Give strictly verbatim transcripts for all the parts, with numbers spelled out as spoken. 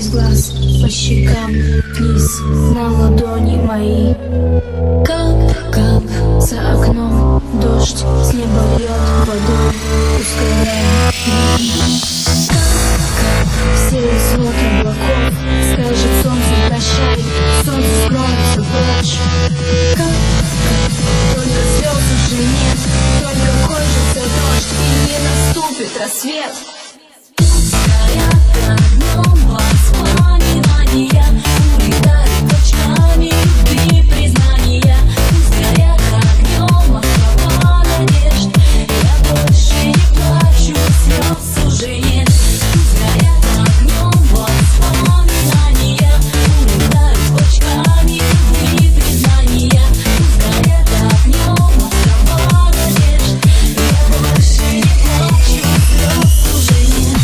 из глаз по щекам вниз на ладони мои. Кап, кап, за окном дождь с неба льет водой, ускоряя дни. Кап, кап, все из-под облаков скажет солнце прощай, солнце скроется прочь. Кап, кап, только звезд уже нет, только кончится дождь и не наступит рассвет. Горят огнем воспоминания, улетают точками любви признания. Пусть горят огнем острова надежд, я больше не плачу, слез уже нет. Пусть горят огнем воспоминания, улетают точками любви признания. Пусть горят огнем острова надежд, я больше не плачу, слез уже нет.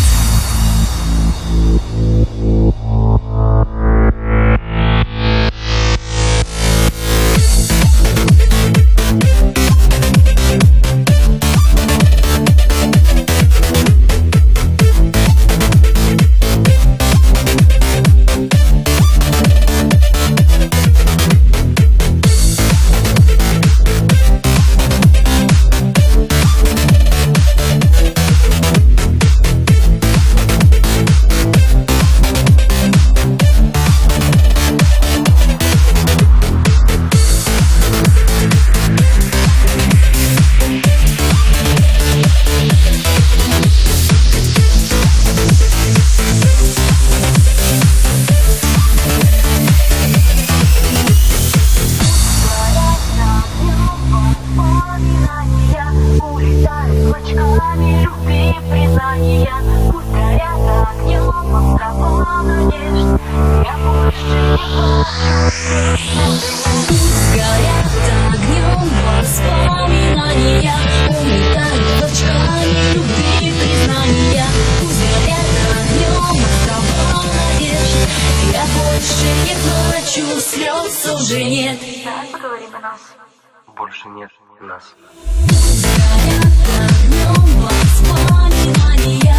Улетают клочками любви признания. Пусть горят огнем острова надежд, я больше не плачу. Пусть горят огнем воспоминания, улетают клочками любви признания. Пусть горят огнем острова надежд, я больше не плачу, слез уже нет. Поговорим о нас. Больше нет нас. Горят огнем воспоминания.